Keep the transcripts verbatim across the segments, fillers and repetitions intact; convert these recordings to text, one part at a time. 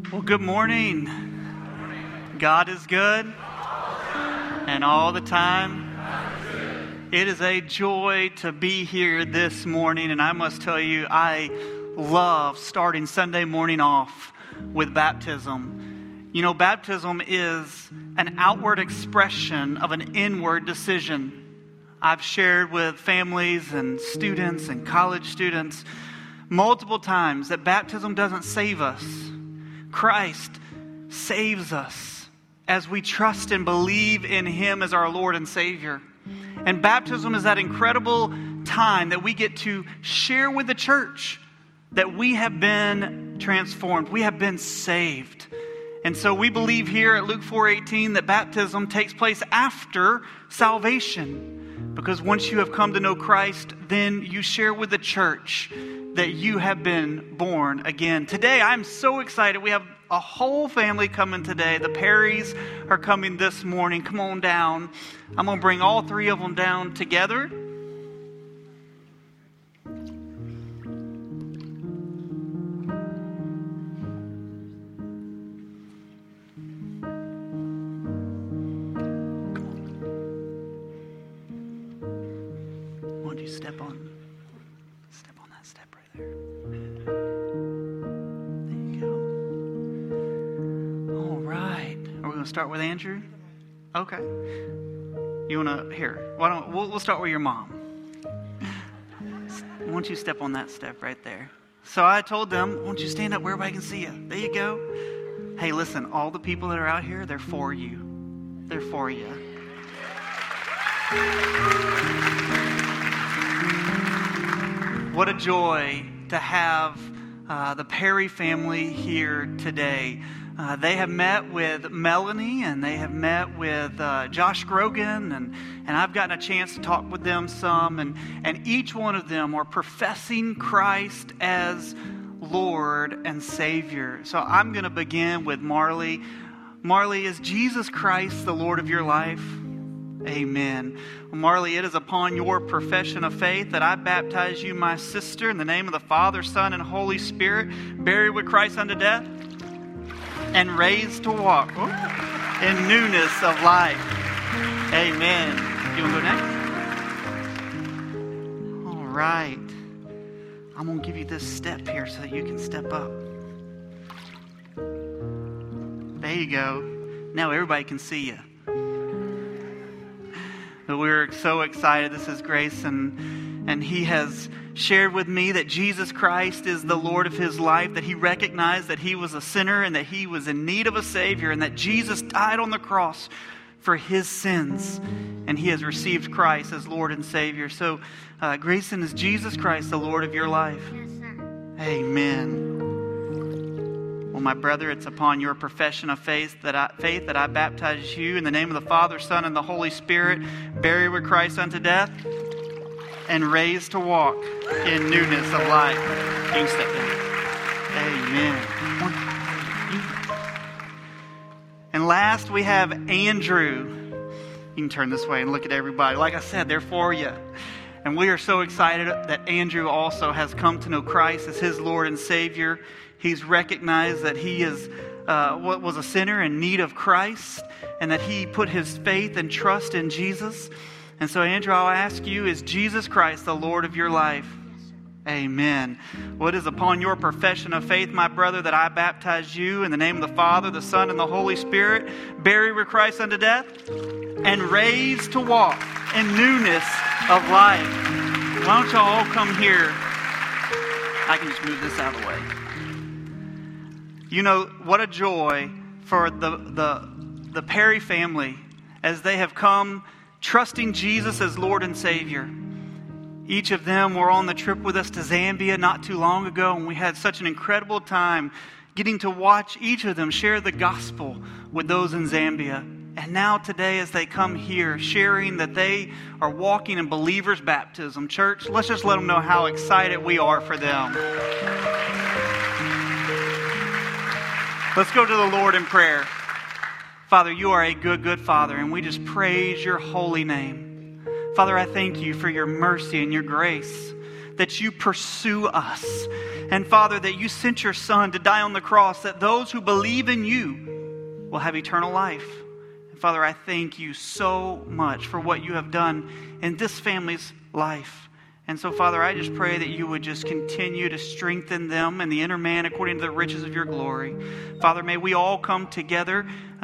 Well, good morning. God is good, and all the time. It is a joy to be here this morning, and I must tell you, I love starting Sunday morning off with baptism. You know, baptism is an outward expression of an inward decision. I've shared with families and students and college students multiple times that baptism doesn't save us. Christ saves us as we trust and believe in Him as our Lord and Savior. And baptism is that incredible time that we get to share with the church that we have been transformed. We have been saved. And so we believe here at Luke four eighteen that baptism takes place after salvation. Because once you have come to know Christ, then you share with the church that you have been born again. Today, I'm so excited. We have a whole family coming today. The Perrys are coming this morning. Come on down. I'm going to bring all three of them down together. Why don't you step on step on that step right there. There you go. All right. Are we going to start with Andrew? Okay. You want to, here, why don't, we'll, we'll start with your mom. Why don't you step on that step right there? So I told them, why don't you stand up where everybody can see you? There you go. Hey, listen, all the people that are out here, they're for you. They're for you. What a joy to have uh, the Perry family here today. Uh, they have met with Melanie and they have met with uh, Josh Grogan, and, and I've gotten a chance to talk with them some. And, and each one of them are professing Christ as Lord and Savior. So I'm going to begin with Marley. Marley, is Jesus Christ the Lord of your life? Amen. Well, Marley, it is upon your profession of faith that I baptize you, my sister, in the name of the Father, Son, and Holy Spirit, buried with Christ unto death, and raised to walk in newness of life. Amen. You want to go next? All right. I'm going to give you this step here so that you can step up. There you go. Now everybody can see you. But we're so excited. This is Grayson, and he has shared with me that Jesus Christ is the Lord of his life, that he recognized that he was a sinner and that he was in need of a Savior, and that Jesus died on the cross for his sins, and he has received Christ as Lord and Savior. So, uh, Grayson, is Jesus Christ the Lord of your life? Yes, sir. Amen. Well, my brother, it's upon your profession of faith that I, faith that I baptize you in the name of the Father, Son, and the Holy Spirit, buried with Christ unto death, and raised to walk in newness of life. You can step down. Amen. And last, we have Andrew. You can turn this way and look at everybody. Like I said, they're for you. And we are so excited that Andrew also has come to know Christ as his Lord and Savior. He's recognized that he is uh, what was a sinner in need of Christ, and that he put his faith and trust in Jesus. And so, Andrew, I'll ask you, is Jesus Christ the Lord of your life? Amen. Well, it is upon your profession of faith, my brother, that I baptize you in the name of the Father, the Son, and the Holy Spirit, buried with Christ unto death, and raised to walk in newness of life. Why don't y'all all come here? I can just move this out of the way. You know, what a joy for the, the, the Perry family as they have come trusting Jesus as Lord and Savior. Each of them were on the trip with us to Zambia not too long ago, and we had such an incredible time getting to watch each of them share the gospel with those in Zambia. And now today, as they come here, sharing that they are walking in believers' baptism. Church, let's just let them know how excited we are for them. Let's go to the Lord in prayer. Father, you are a good, good Father, and we just praise your holy name. Father, I thank you for your mercy and your grace, that you pursue us. And Father, that you sent your Son to die on the cross, that those who believe in you will have eternal life. And Father, I thank you so much for what you have done in this family's life. And so, Father, I just pray that you would just continue to strengthen them and the inner man according to the riches of your glory. Father, may we all come together,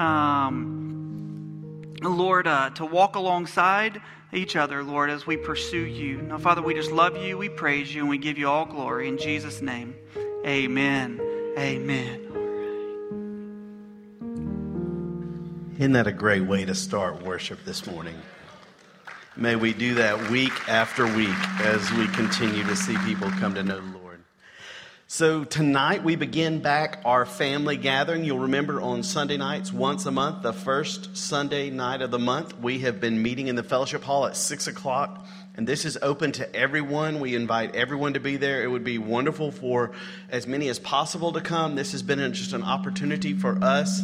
um, Lord, uh, to walk alongside each other, Lord, as we pursue you. Now, Father, we just love you, we praise you, and we give you all glory. In Jesus' name, amen. Amen. Isn't that a great way to start worship this morning? May we do that week after week as we continue to see people come to know the Lord. So tonight we begin back our family gathering. You'll remember on Sunday nights, once a month, the first Sunday night of the month, we have been meeting in the fellowship hall at six o'clock. And this is open to everyone. We invite everyone to be there. It would be wonderful for as many as possible to come. This has been just an opportunity for us.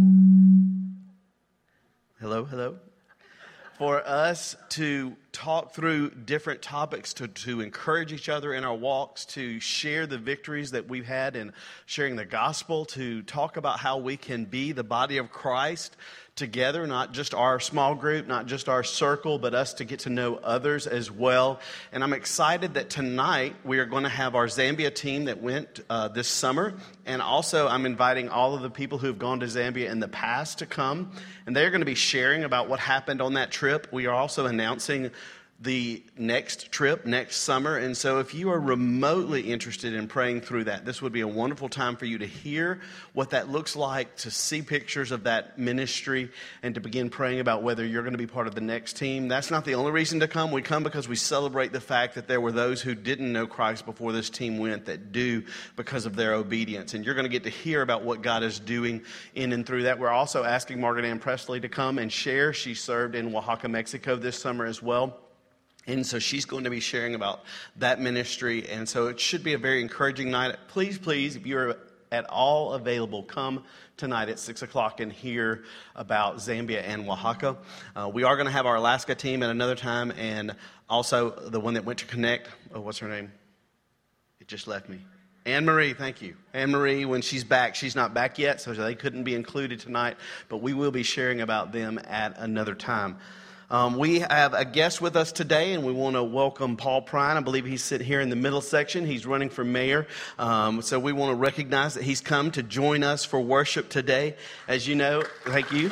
Hello, hello. For us to talk through different topics, to, to encourage each other in our walks, to share the victories that we've had in sharing the gospel, to talk about how we can be the body of Christ together, not just our small group, not just our circle, but us to get to know others as well. And I'm excited that tonight we are going to have our Zambia team that went uh, this summer. And also I'm inviting all of the people who have gone to Zambia in the past to come. And they're going to be sharing about what happened on that trip. We are also announcing the next trip next summer. And so if you are remotely interested in praying through that, this would be a wonderful time for you to hear what that looks like, to see pictures of that ministry, and to begin praying about whether you're going to be part of the next team. That's not the only reason to come. We come because we celebrate the fact that there were those who didn't know Christ before this team went that do because of their obedience. And you're going to get to hear about what God is doing in and through that. We're also asking Margaret Ann Presley to come and share. She served in Oaxaca, Mexico this summer as well. And so she's going to be sharing about that ministry. And so it should be a very encouraging night. Please, please, if you're at all available, come tonight at six o'clock and hear about Zambia and Oaxaca. Uh, we are going to have our Alaska team at another time. And also the one that went to Connect. Oh, what's her name? It just left me. Anne-Marie, thank you. Anne-Marie, when she's back, she's not back yet, so they couldn't be included tonight. But we will be sharing about them at another time. Um, we have a guest with us today, and we want to welcome Paul Prine. I believe he's sitting here in the middle section. He's running for mayor. Um, so we want to recognize that he's come to join us for worship today. As you know, thank you.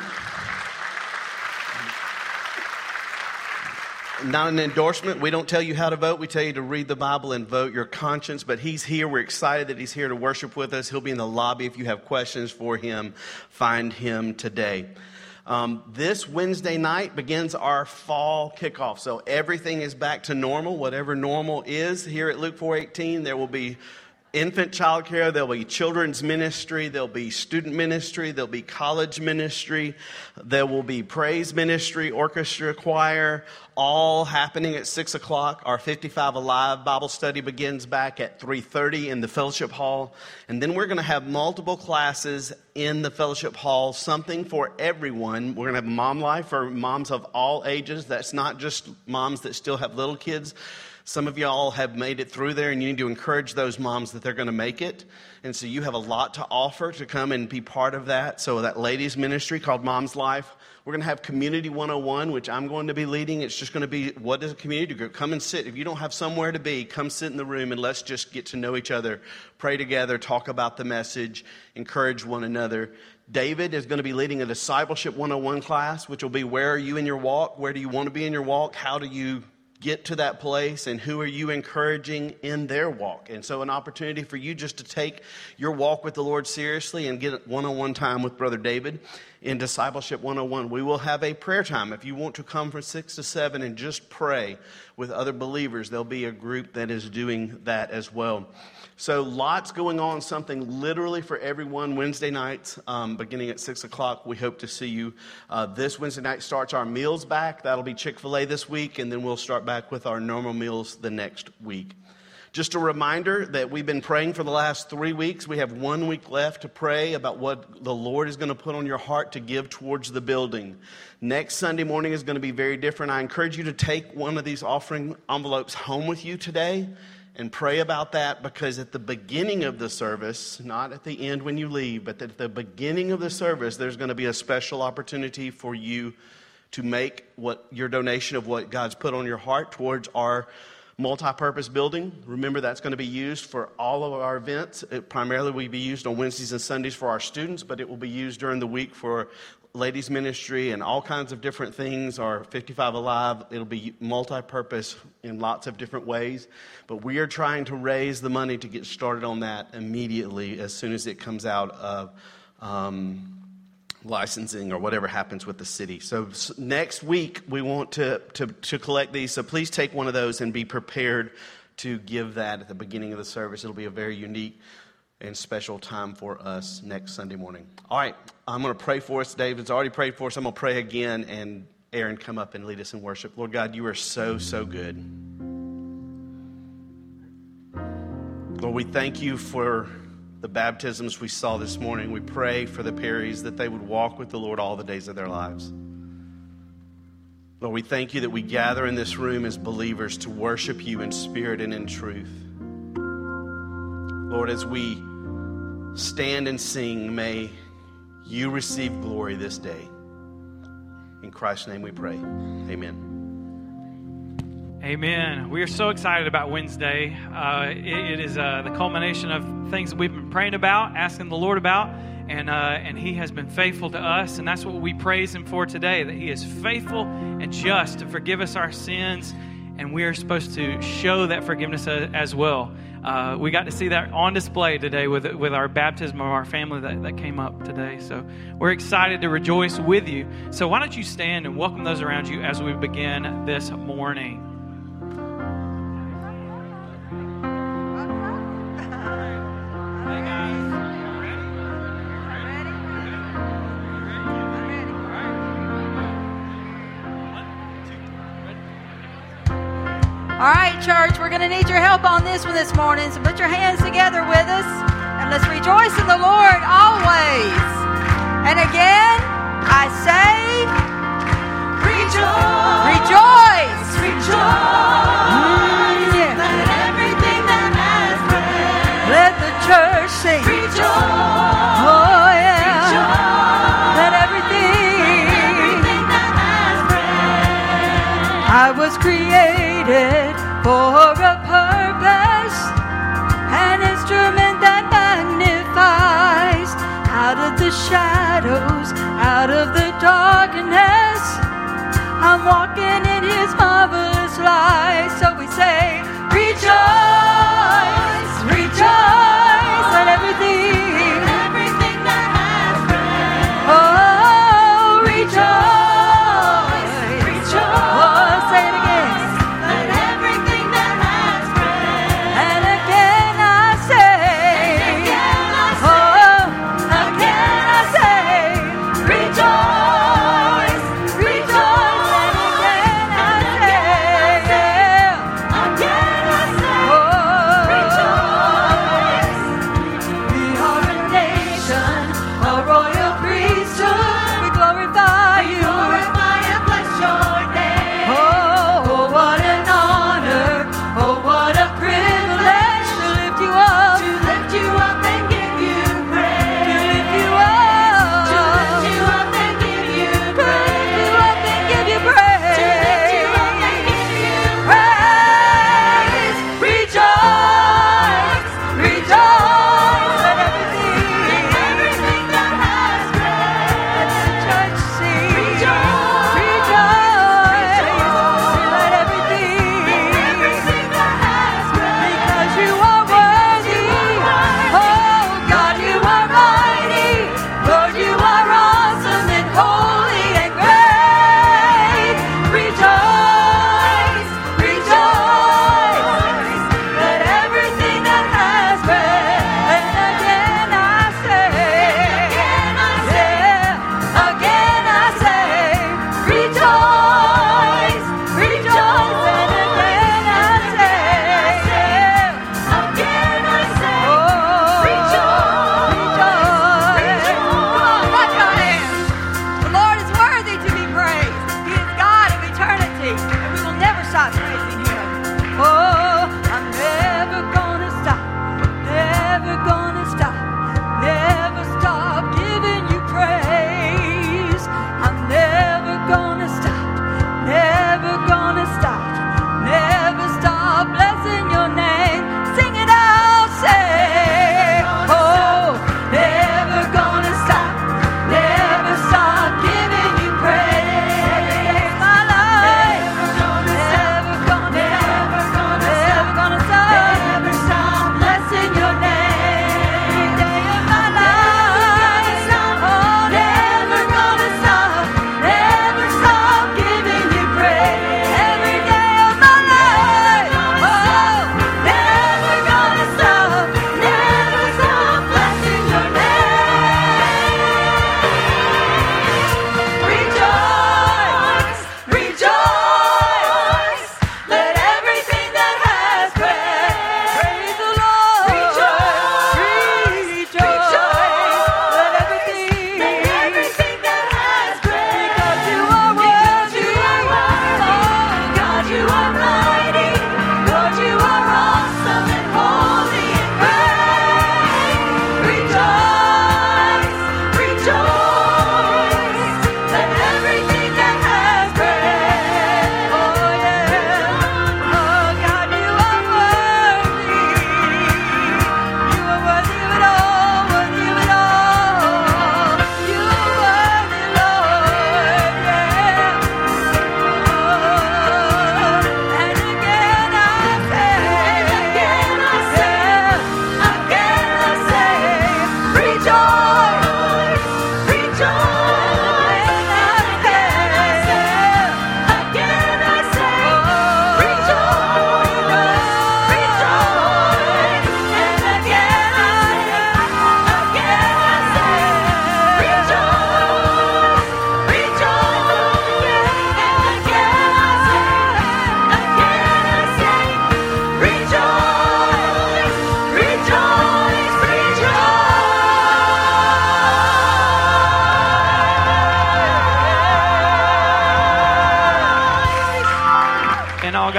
Not an endorsement. We don't tell you how to vote. We tell you to read the Bible and vote your conscience. But he's here. We're excited that he's here to worship with us. He'll be in the lobby. If you have questions for him, find him today. Um, this Wednesday night begins our fall kickoff. So everything is back to normal, whatever normal is. Here at Luke four eighteen, there will be infant child care, there'll be children's ministry, there'll be student ministry, there'll be college ministry, there will be praise ministry, orchestra, choir, all happening at six o'clock. Our fifty-five Alive Bible study begins back at three thirty in the fellowship hall. And then we're going to have multiple classes in the fellowship hall, something for everyone. We're going to have Mom Life for moms of all ages. That's not just moms that still have little kids. Some of y'all have made it through there, and you need to encourage those moms that they're going to make it. And so you have a lot to offer to come and be part of that. So that ladies ministry called Mom's Life. We're going to have Community one oh one, which I'm going to be leading. It's just going to be, what is a community group? Come and sit. If you don't have somewhere to be, come sit in the room and let's just get to know each other, pray together, talk about the message, encourage one another. David is going to be leading a Discipleship one oh one class, which will be, where are you in your walk? Where do you want to be in your walk? How do you get to that place, and who are you encouraging in their walk? And so an opportunity for you just to take your walk with the Lord seriously and get one-on-one time with Brother David in Discipleship one oh one. We will have a prayer time. If you want to come from six to seven and just pray with other believers, there'll be a group that is doing that as well. So lots going on, something literally for everyone. Wednesday nights, um, beginning at six o'clock. We hope to see you. Uh, this Wednesday night starts our meals back. That'll be Chick-fil-A this week, and then we'll start back with our normal meals the next week. Just a reminder that we've been praying for the last three weeks. We have one week left to pray about what the Lord is going to put on your heart to give towards the building. Next Sunday morning is going to be very different. I encourage you to take one of these offering envelopes home with you today and pray about that, because at the beginning of the service, not at the end when you leave, but at the beginning of the service, there's going to be a special opportunity for you to make what your donation of what God's put on your heart towards our multi-purpose building. Remember, that's going to be used for all of our events. It primarily will be used on Wednesdays and Sundays for our students, but it will be used during the week for ladies ministry and all kinds of different things. Our fifty-five Alive, it'll be multi-purpose in lots of different ways. But we are trying to raise the money to get started on that immediately as soon as it comes out of um, licensing or whatever happens with the city. So next week we want to, to, to collect these. So please take one of those and be prepared to give that at the beginning of the service. It'll be a very unique and special time for us next Sunday morning. All right, I'm going to pray for us. David's already prayed for us. I'm going to pray again, and Aaron, come up and lead us in worship. Lord God, you are so, so good. Lord, we thank you for the baptisms we saw this morning. We pray for the Perrys that they would walk with the Lord all the days of their lives. Lord, we thank you that we gather in this room as believers to worship you in spirit and in truth. Lord, as we stand and sing, may you receive glory this day. In Christ's name we pray. Amen. Amen. We are so excited about Wednesday. Uh, it, it is uh, the culmination of things that we've been praying about, asking the Lord about, and uh, and He has been faithful to us, and that's what we praise Him for today, that He is faithful and just to forgive us our sins, and we are supposed to show that forgiveness as well. Uh, we got to see that on display today with with our baptism of our family that, that came up today. So we're excited to rejoice with you. So why don't you stand and welcome those around you as we begin this morning. All right, church, we're going to need your help on this one this morning. So put your hands together with us and let's rejoice in the Lord always. And again, I say, rejoice, rejoice, rejoice. Mm, yeah. Let everything that has breath, let the church sing, rejoice. Oh yeah, rejoice. Let everything, everything that has breath. I was created for a purpose, an instrument that magnifies out of the shadows, out of the darkness. I'm walking in His marvelous light. So we say, rejoice, rejoice, let everything, everything that has breath. Oh, rejoice, rejoice. Oh, say it again.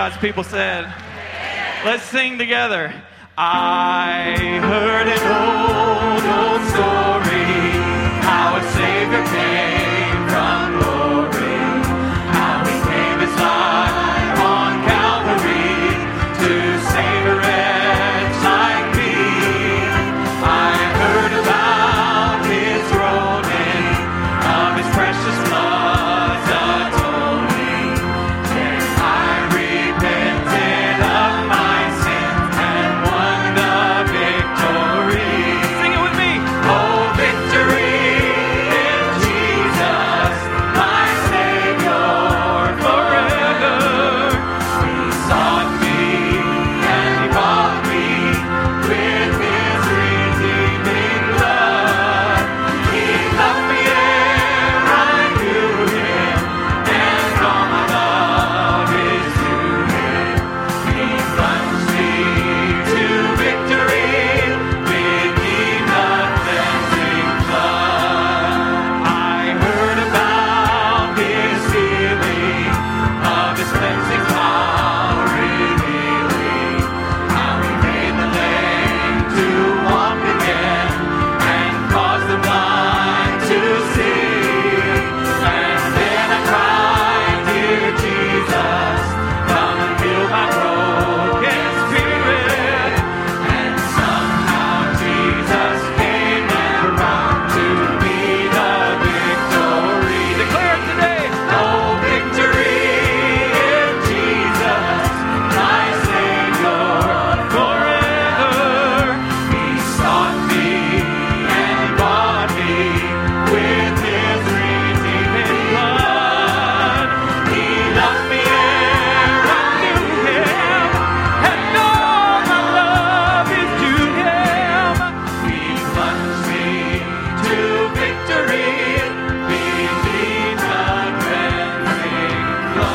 God's people said. Let's sing together. I heard an old, old story, how a Savior came from glory, how he gave his life on Calvary to save a wretch like me. I heard about his groaning, of his precious blood's atoning. Then I repented of my sins and won the victory. Sing it with me. Oh, victory in Jesus, my Savior forever. He sought me and he bought me with his redeeming blood. He loved me ere I knew him, and all my love is to him. He plunged me to victory, redeemed the cleansing blood. I heard about his healing, of his cleansing power revealing, how he made the lame to walk again and caused the blind to see. And then I cried, dear Jesus, come and heal my broken spirit. And somehow Jesus came and brought to me the victory. Declare it today. Oh, victory in Jesus, my Savior forever. He sought me and he bought me with his redeeming blood. He loved me ere I knew him, and all my love is to him. He plunged me to victory, redeemed the cleansing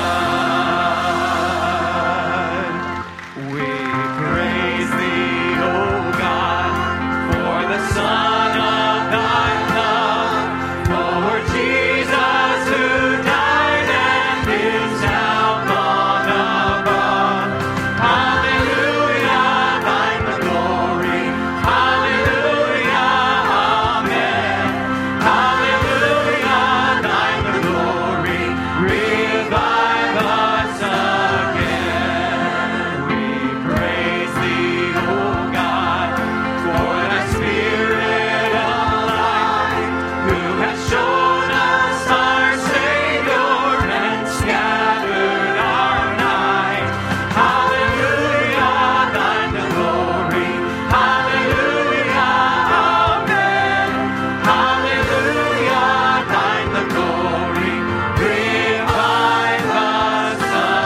blood. We praise thee, O God, for the Son of thy love, for Jesus who died and is now gone above. Hallelujah, thine the glory. Hallelujah, amen. Hallelujah, thine the glory. Revive us again. We praise thee, O God, for thy Spirit of light, who has shown us our Savior and scattered our night. Hallelujah, thine the glory. Hallelujah, amen. Hallelujah, thine the glory. Revive us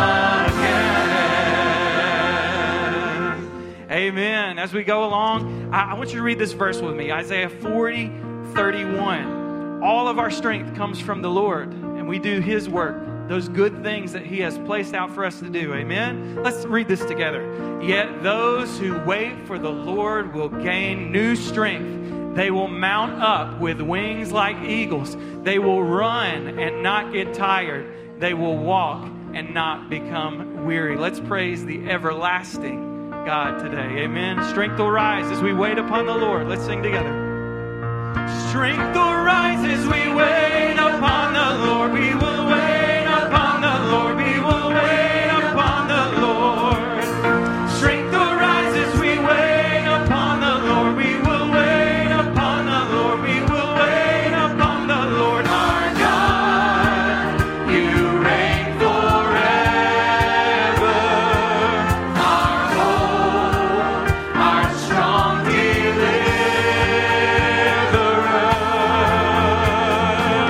again. Amen. As we go along, I, I want you to read this verse with me. Isaiah forty, thirty-one. All of our strength comes from the Lord, and we do his work, those good things that he has placed out for us to do. Amen. Let's read this together. Yet those who wait for the Lord will gain new strength. They will mount up with wings like eagles. They will run and not get tired. They will walk and not become weary. Let's praise the everlasting God today. Amen. Strength will rise as we wait upon the Lord. Let's sing together. Strength will rise as we wait upon the Lord. We will wait upon the Lord. We will wait upon the Lord. Strength will rise as we wait upon the Lord. We will wait upon the Lord. We will wait upon the Lord our God. You reign forever. Our hope, our strong deliverer.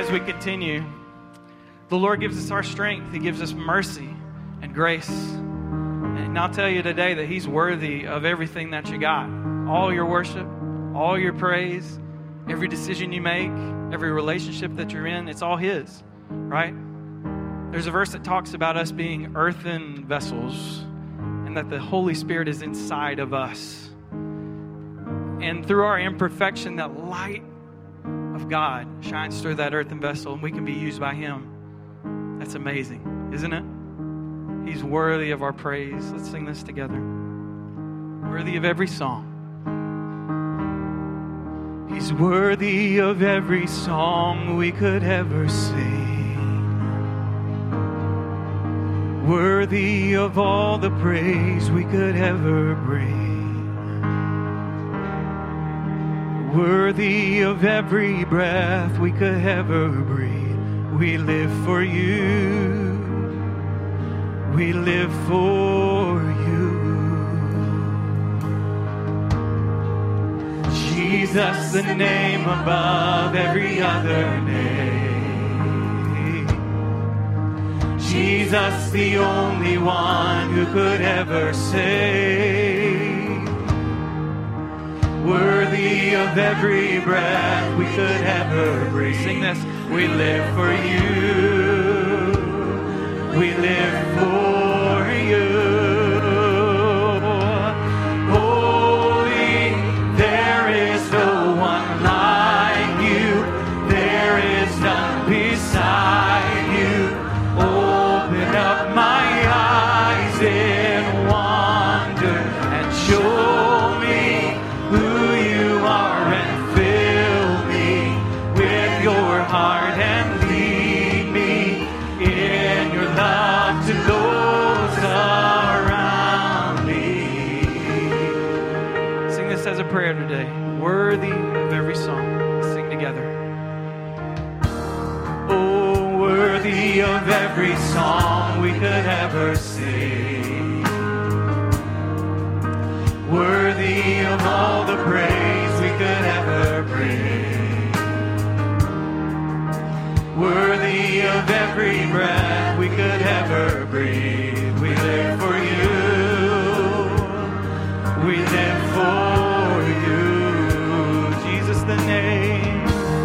as we continue, the Lord gives us our strength. He gives us mercy and grace. And I'll tell you today that He's worthy of everything that you got. All your worship, all your praise, every decision you make, every relationship that you're in, it's all His, right? There's a verse that talks about us being earthen vessels and that the Holy Spirit is inside of us. And through our imperfection, that light of God shines through that earthen vessel and we can be used by Him. That's amazing, isn't it? He's worthy of our praise. Let's sing this together. Worthy of every song. He's worthy of every song we could ever sing. Worthy of all the praise we could ever bring. Worthy of every breath we could ever breathe. We live for you. We live for you. Jesus, the name above every other name. Jesus, the only one who could ever save. Worthy of every breath we could ever breathe. Sing this. We live for you. We live for you. Holy, there is no one like you. There is none beside you. Open up my eyes in wonder and show me who you are and fill me with your heart and lead me in your love to those around me. Sing this as a prayer today. Worthy of every song. Let's sing together. Oh, worthy of every song we could ever sing. Worthy of all the praise we could ever bring. Worthy of every breath we could ever breathe. We live for you. We live for you. Jesus the name.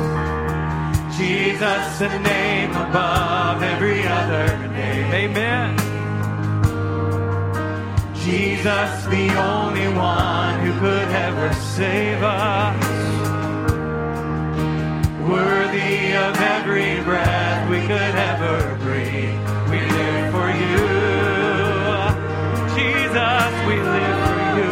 Jesus the name above every other name. Amen. Jesus, the only one who could ever save us. Worthy of every breath we could ever breathe. We live for you. Jesus, we live for you.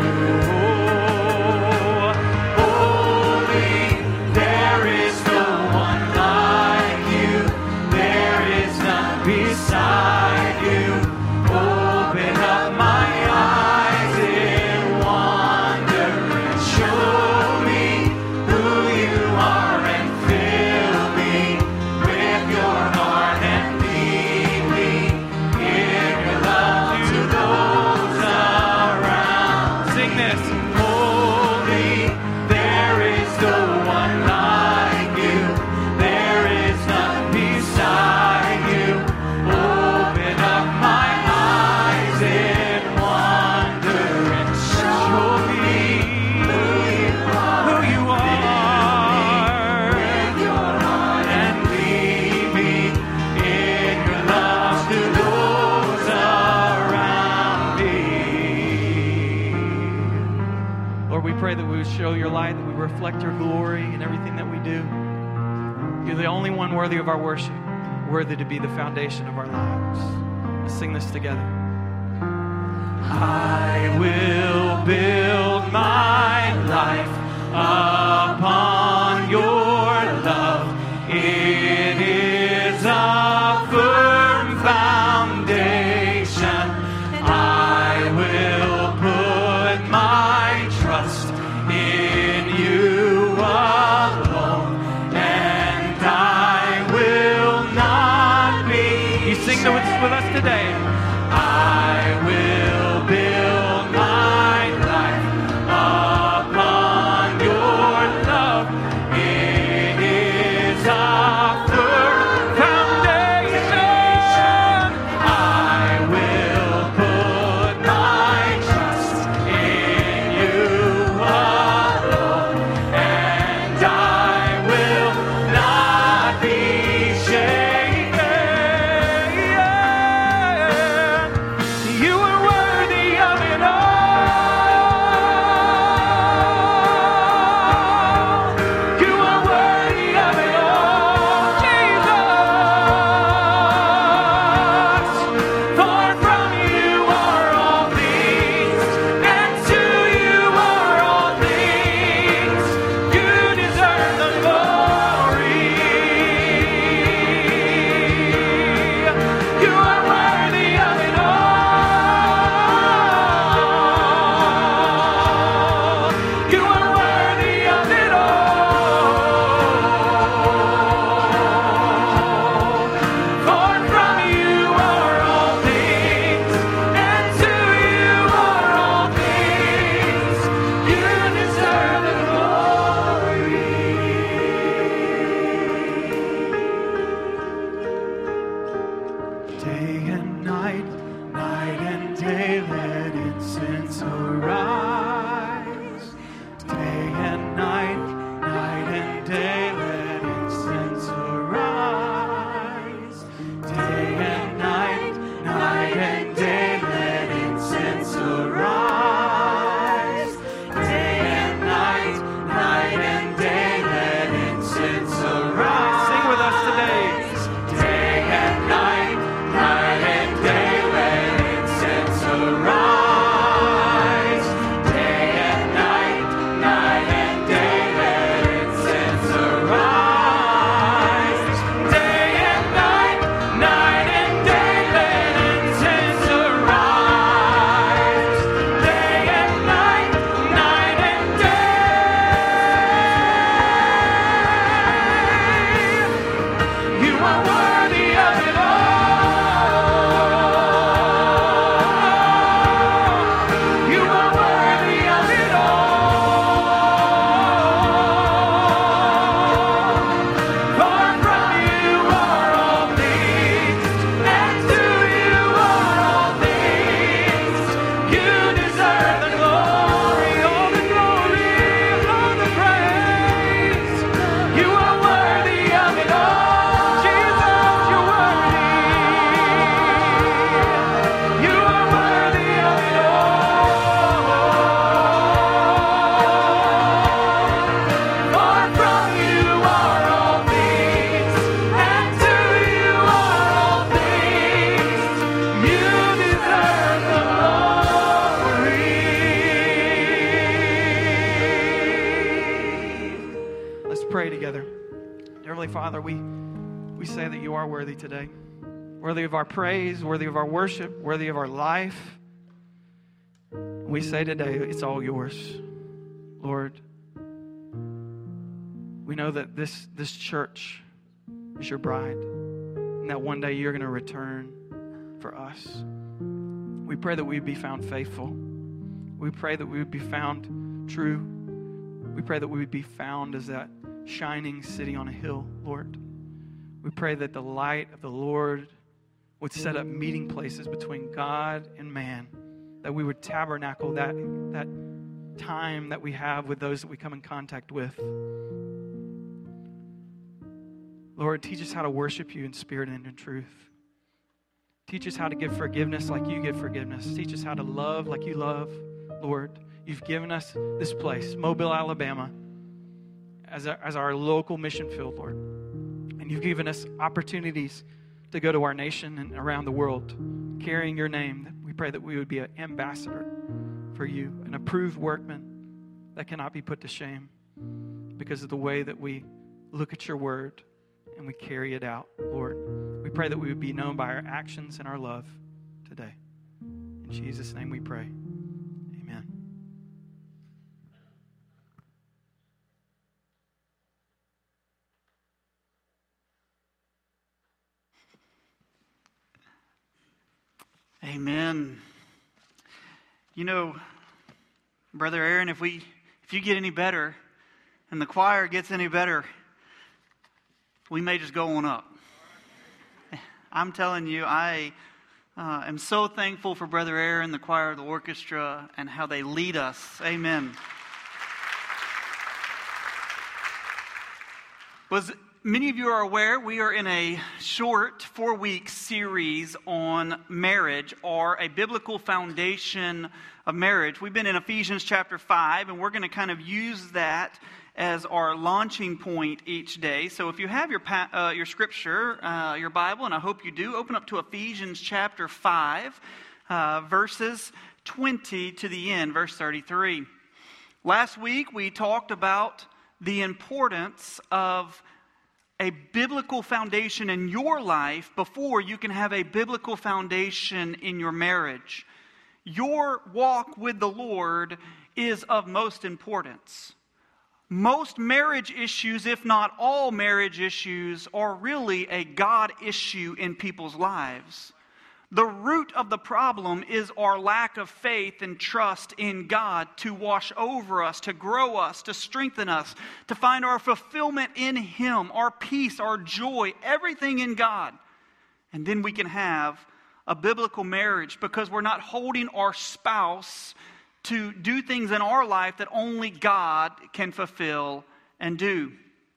Holy, there is no one like you. There is none beside you. Open up my eyes in wonder and show me who you are and fill me with your heart and lead me in your love to those around. Sing this. Holy, there is no one like you. There is none beside you. Open up my eyes in wonder and show me who you are, who you are, and lead me in your love to those around me. Lord, we pray that we would show your light, that we reflect your glory in everything that we do. You're the only one worthy of our worship, worthy to be the foundation of our lives. Let's sing this together. I will build my life upon your love. It is a firm foundation. I will put my trust in you alone, and I will not be. You sing with us today. I will build my Father, we, we say that you are worthy today. Worthy of our praise, worthy of our worship, worthy of our life. We say today, it's all yours. Lord, we know that this, this church is your bride, and that one day you're going to return for us. We pray that we would be found faithful. We pray that we would be found true. We pray that we would be found as that shining city on a hill, Lord. We pray that the light of the Lord would set up meeting places between God and man, that we would tabernacle that, that time that we have with those that we come in contact with. Lord, teach us how to worship you in spirit and in truth. Teach us how to give forgiveness like you give forgiveness. Teach us how to love like you love. Lord, you've given us this place, Mobile, Alabama, as our, as our local mission field, Lord. And you've given us opportunities to go to our nation and around the world, carrying your name. We pray that we would be an ambassador for you, an approved workman that cannot be put to shame because of the way that we look at your word and we carry it out, Lord. We pray that we would be known by our actions and our love today. In Jesus' name we pray. Amen. Amen. You know, Brother Aaron, if we if you get any better and the choir gets any better, we may just go on up. I'm telling you, I uh, am so thankful for Brother Aaron, the choir, the orchestra, and how they lead us. Amen. Was Many of you are aware we are in a short four-week series on marriage, or a biblical foundation of marriage. We've been in Ephesians chapter five, and we're going to kind of use that as our launching point each day. So if you have your uh, your scripture, uh, your Bible, and I hope you do, open up to Ephesians chapter five, uh, verses twenty to the end, verse thirty-three. Last week we talked about the importance of a biblical foundation in your life before you can have a biblical foundation in your marriage. Your walk with the Lord is of most importance. Most marriage issues, if not all marriage issues, are really a God issue in people's lives. The root of the problem is our lack of faith and trust in God to wash over us, to grow us, to strengthen us, to find our fulfillment in Him, our peace, our joy, everything in God. And then we can have a biblical marriage because we're not holding our spouse to do things in our life that only God can fulfill and do.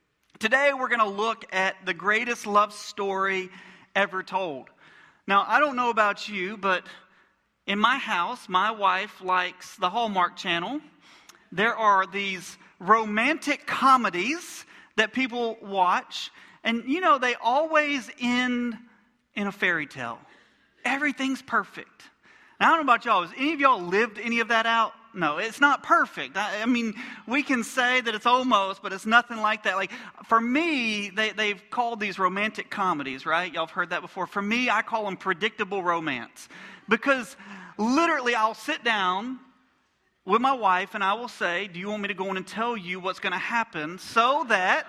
Today we're going to look at the greatest love story ever told. Now, I don't know about you, but in my house, my wife likes the Hallmark Channel. There are these romantic comedies that people watch, and you know, they always end in a fairy tale. Everything's perfect. Now, I don't know about y'all. Has any of y'all lived any of that out? No, it's not perfect. I, I mean, we can say that it's almost, but it's nothing like that. Like, for me, they, they've called these romantic comedies, right? Y'all have heard that before. For me, I call them predictable romance. Because literally, I'll sit down with my wife and I will say, do you want me to go in and tell you what's going to happen so that,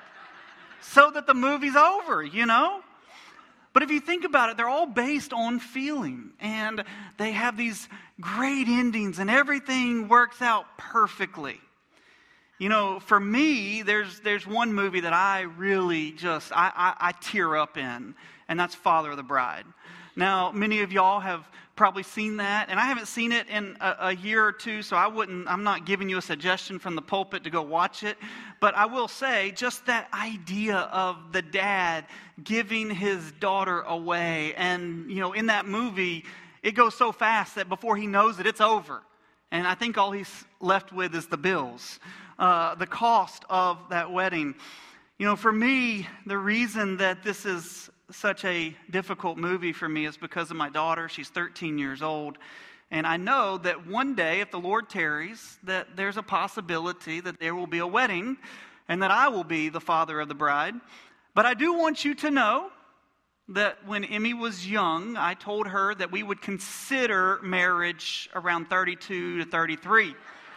so that the movie's over, you know? But if you think about it, they're all based on feeling. And they have these great endings and everything works out perfectly. You know, for me, there's there's one movie that I really just, I, I, I tear up in. And that's Father of the Bride. Now, many of y'all have probably seen that, and I haven't seen it in a, a year or two, so I wouldn't, I'm not giving you a suggestion from the pulpit to go watch it, but I will say just that idea of the dad giving his daughter away, and, you know, in that movie, it goes so fast that before he knows it, it's over, and I think all he's left with is the bills, uh, the cost of that wedding. You know, for me, the reason that this is such a difficult movie for me is because of my daughter. She's thirteen years old. And I know that one day, if the Lord tarries, that there's a possibility that there will be a wedding and that I will be the father of the bride. But I do want you to know that when Emmy was young, I told her that we would consider marriage around thirty-two to thirty-three.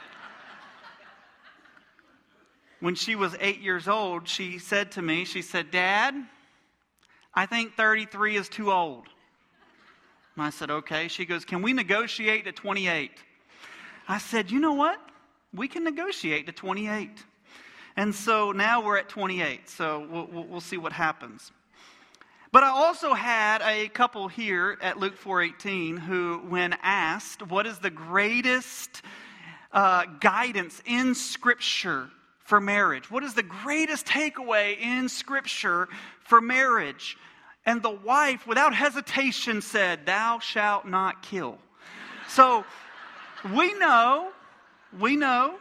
When she was eight years old, she said to me, she said, "Dad, I think thirty-three is too old." And I said, "Okay." She goes, "Can we negotiate to twenty-eight?" I said, "You know what? We can negotiate to twenty-eight." And so now we're at twenty-eight. So we'll, we'll see what happens. But I also had a couple here at Luke four eighteen who, when asked, what is the greatest uh, guidance in Scripture for marriage? What is the greatest takeaway in Scripture for marriage? And the wife, without hesitation, said, "Thou shalt not kill." So we know, we know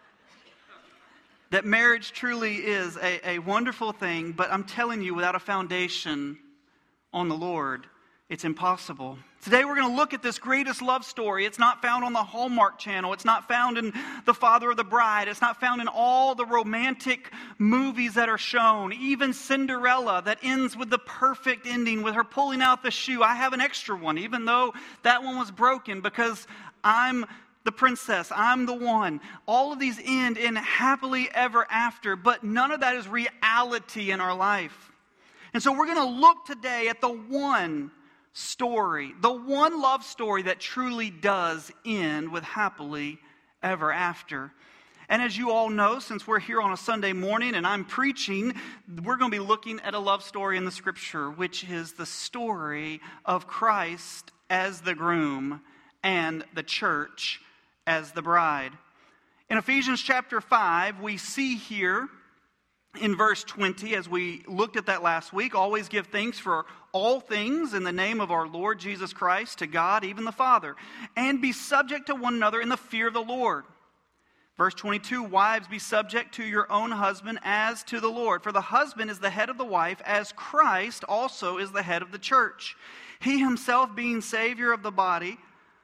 that marriage truly is a, a wonderful thing, but I'm telling you, without a foundation on the Lord, it's impossible. Today we're going to look at this greatest love story. It's not found on the Hallmark Channel. It's not found in The Father of the Bride. It's not found in all the romantic movies that are shown. Even Cinderella, that ends with the perfect ending with her pulling out the shoe. I have an extra one, even though that one was broken, because I'm the princess. I'm the one. All of these end in happily ever after, but none of that is reality in our life. And so we're going to look today at the one story, the one love story that truly does end with happily ever after. And as you all know, since we're here on a Sunday morning and I'm preaching, we're going to be looking at a love story in the Scripture, which is the story of Christ as the groom and the church as the bride. In Ephesians chapter five, we see here in verse twenty, as we looked at that last week, "Always give thanks for all things in the name of our Lord Jesus Christ to God, even the Father, and be subject to one another in the fear of the Lord." Verse twenty-two, "Wives, be subject to your own husband as to the Lord. For the husband is the head of the wife, as Christ also is the head of the church, he himself being Savior of the body.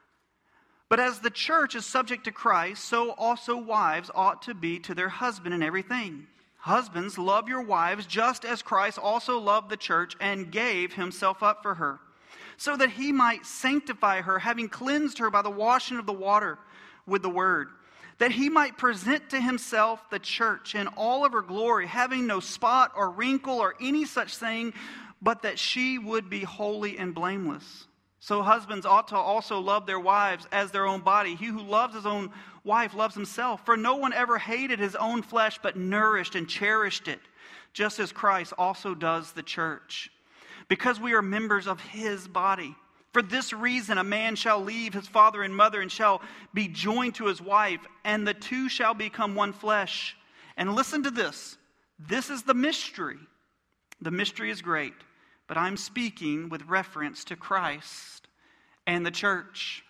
But as the church is subject to Christ, so also wives ought to be to their husband in everything. Husbands, love your wives just as Christ also loved the church and gave himself up for her, so that he might sanctify her, having cleansed her by the washing of the water with the word, that he might present to himself the church in all of her glory, having no spot or wrinkle or any such thing, but that she would be holy and blameless. So husbands ought to also love their wives as their own body. He who loves his own wife loves himself. For no one ever hated his own flesh, but nourished and cherished it, just as Christ also does the church, because we are members of his body. For this reason, a man shall leave his father and mother and shall be joined to his wife, and the two shall become one flesh. And listen to this. This is the mystery. The mystery is great, but I'm speaking with reference to Christ and the church.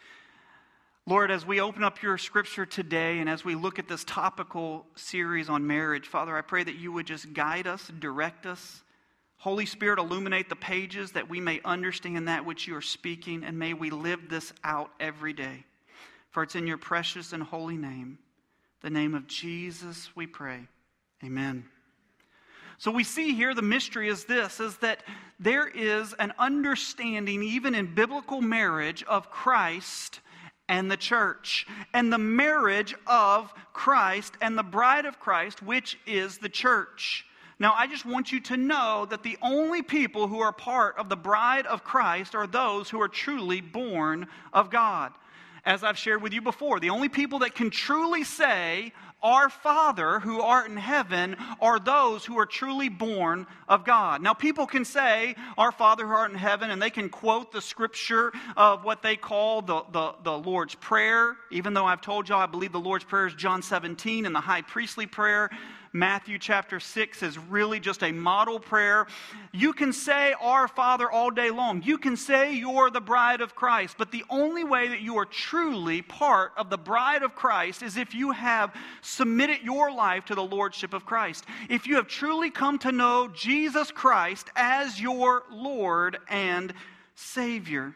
Lord, as we open up your Scripture today and as we look at this topical series on marriage, Father, I pray that you would just guide us, direct us. Holy Spirit, illuminate the pages that we may understand that which you are speaking, and may we live this out every day. For it's in your precious and holy name, the name of Jesus, we pray. Amen. So we see here the mystery is this, is that there is an understanding, even in biblical marriage, of Christ and the church, and the marriage of Christ and the bride of Christ, which is the church. Now, I just want you to know that the only people who are part of the bride of Christ are those who are truly born of God. As I've shared with you before, the only people that can truly say, "Our Father who art in heaven," are those who are truly born of God. Now, people can say, "Our Father who art in heaven," and they can quote the scripture of what they call the, the, the Lord's Prayer, even though I've told y'all I believe the Lord's Prayer is John seventeen, and the high priestly prayer, Matthew chapter six, is really just a model prayer. You can say "Our Father" all day long. You can say you're the bride of Christ. But the only way that you are truly part of the bride of Christ is if you have submitted your life to the Lordship of Christ. If you have truly come to know Jesus Christ as your Lord and Savior.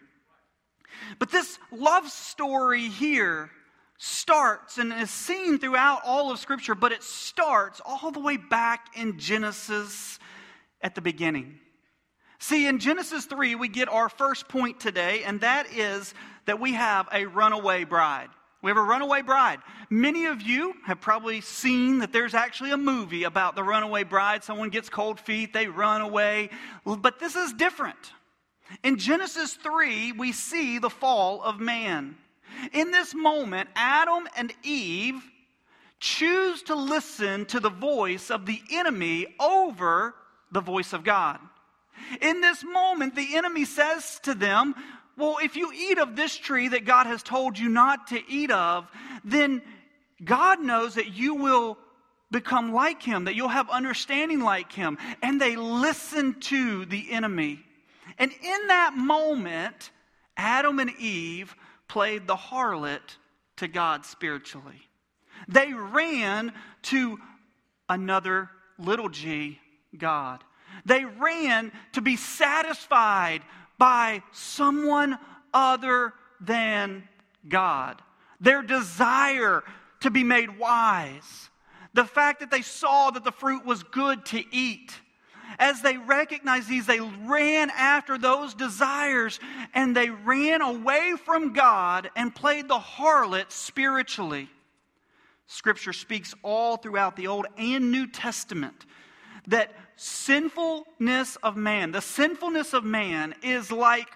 But this love story here starts and is seen throughout all of Scripture, but it starts all the way back in Genesis at the beginning. See, in Genesis three, we get our first point today, and that is that we have a runaway bride. We have a runaway bride. Many of you have probably seen that there's actually a movie about the runaway bride. Someone gets cold feet, they run away. But this is different. In Genesis three, we see the fall of man. In this moment, Adam and Eve choose to listen to the voice of the enemy over the voice of God. In this moment, the enemy says to them, "Well, if you eat of this tree that God has told you not to eat of, then God knows that you will become like Him, that you'll have understanding like Him." And they listen to the enemy. And in that moment, Adam and Eve played the harlot to God spiritually. They ran to another little g God. They ran to be satisfied by someone other than God. Their desire to be made wise. The fact that they saw that the fruit was good to eat. As they recognized these, they ran after those desires, and they ran away from God and played the harlot spiritually. Scripture speaks all throughout the Old and New Testament that sinfulness of man, the sinfulness of man is like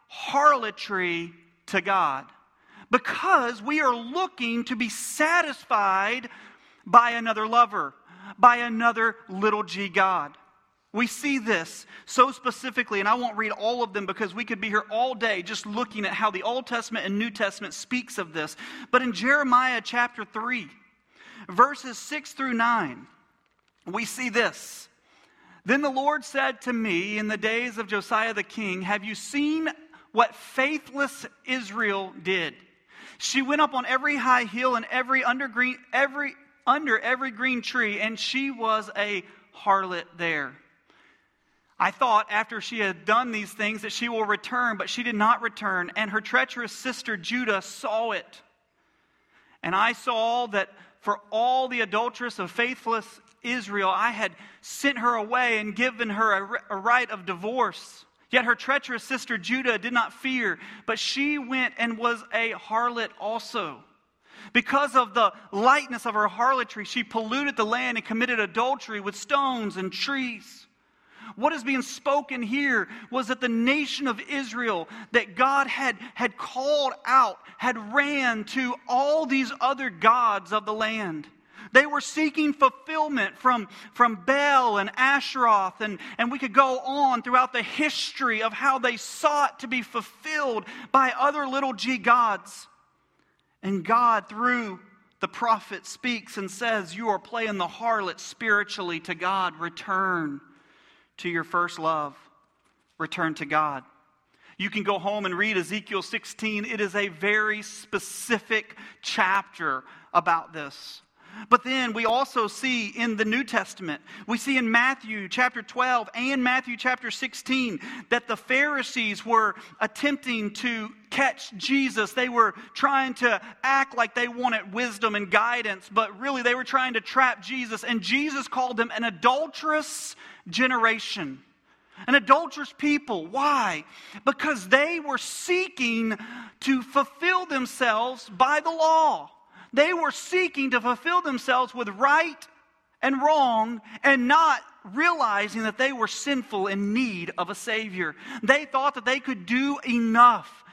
harlotry to God. Because we are looking to be satisfied by another lover, by another little g God. We see this so specifically, and I won't read all of them because we could be here all day just looking at how the Old Testament and New Testament speaks of this. But in Jeremiah chapter three, verses six through nine, we see this. "Then the Lord said to me in the days of Josiah the king, have you seen what faithless Israel did? She went up on every high hill and every under green, every under every green tree, and she was a harlot there. I thought after she had done these things that she will return, but she did not return, and her treacherous sister Judah saw it. And I saw that for all the adulteress of faithless Israel, I had sent her away and given her a, a right of divorce. Yet her treacherous sister Judah did not fear, but she went and was a harlot also. Because of the lightness of her harlotry, she polluted the land and committed adultery with stones and trees." What is being spoken here was that the nation of Israel that God had, had called out, had ran to all these other gods of the land. They were seeking fulfillment from, from Baal and Asheroth, and, and we could go on throughout the history of how they sought to be fulfilled by other little g gods. And God, through the prophet, speaks and says, "You are playing the harlot spiritually to God. Return to your first love." Return to God. You can go home and read Ezekiel sixteen. It is a very specific chapter about this. But then we also see in the New Testament, we see in Matthew chapter twelve and Matthew chapter sixteen that the Pharisees were attempting to catch Jesus. They were trying to act like they wanted wisdom and guidance, but really they were trying to trap Jesus. And Jesus called them an adulterous generation. An adulterous people. Why? Because they were seeking to fulfill themselves by the law. They were seeking to fulfill themselves with right and wrong, and not realizing that they were sinful in need of a Savior. They thought that they could do enough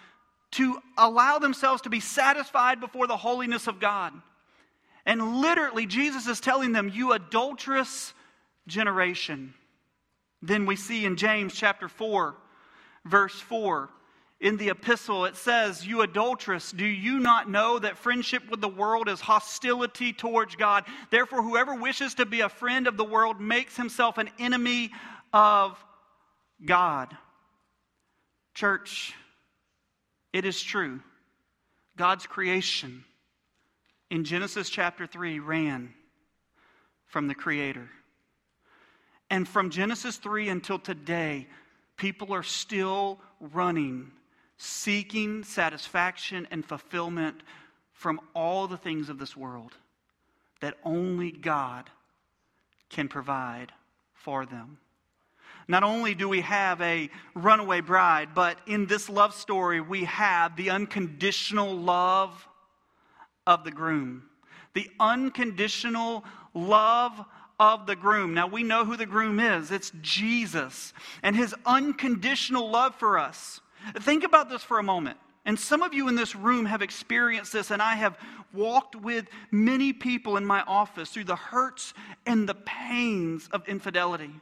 to allow themselves to be satisfied before the holiness of God. And literally, Jesus is telling them, you adulterous generation. Then we see in James chapter four, verse four, in the epistle, it says, you adulterous, do you not know that friendship with the world is hostility towards God? Therefore, whoever wishes to be a friend of the world makes himself an enemy of God. Church, it is true. God's creation in Genesis chapter three ran from the Creator. And from Genesis three until today, people are still running, seeking satisfaction and fulfillment from all the things of this world that only God can provide for them. Not only do we have a runaway bride, but in this love story we have the unconditional love of the groom. The unconditional love of the groom. Now we know who the groom is. It's Jesus. And his unconditional love for us. Think about this for a moment. And some of you in this room have experienced this, and I have walked with many people in my office through the hurts and the pains of infidelity.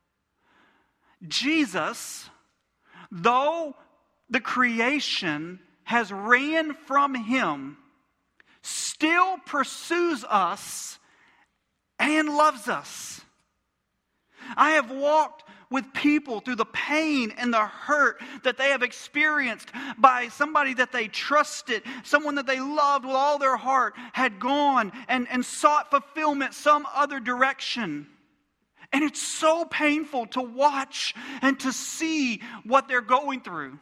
Jesus, though the creation has ran from him, still pursues us and loves us. I have walked with people through the pain and the hurt that they have experienced by somebody that they trusted, someone that they loved with all their heart, had gone and, and sought fulfillment some other direction. And it's so painful to watch and to see what they're going through.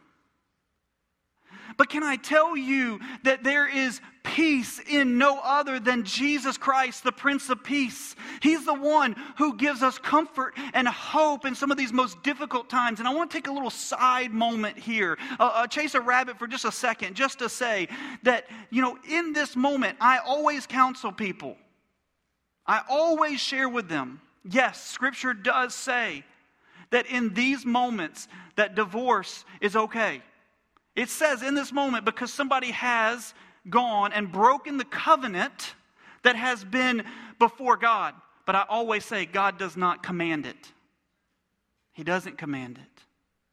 But can I tell you that there is peace in no other than Jesus Christ, the Prince of Peace. He's the one who gives us comfort and hope in some of these most difficult times. And I want to take a little side moment here, uh, uh, chase a rabbit for just a second, just to say that, you know, in this moment, I always counsel people. I always share with them. Yes, Scripture does say that in these moments that divorce is okay. It says in this moment because somebody has gone and broken the covenant that has been before God. But I always say God does not command it. He doesn't command it.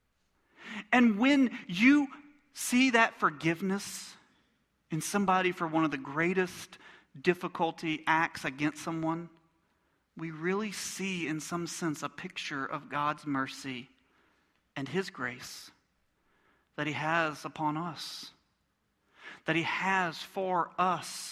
And when you see that forgiveness in somebody for one of the greatest difficulty acts against someone, we really see in some sense a picture of God's mercy and His grace that He has upon us, that He has for us.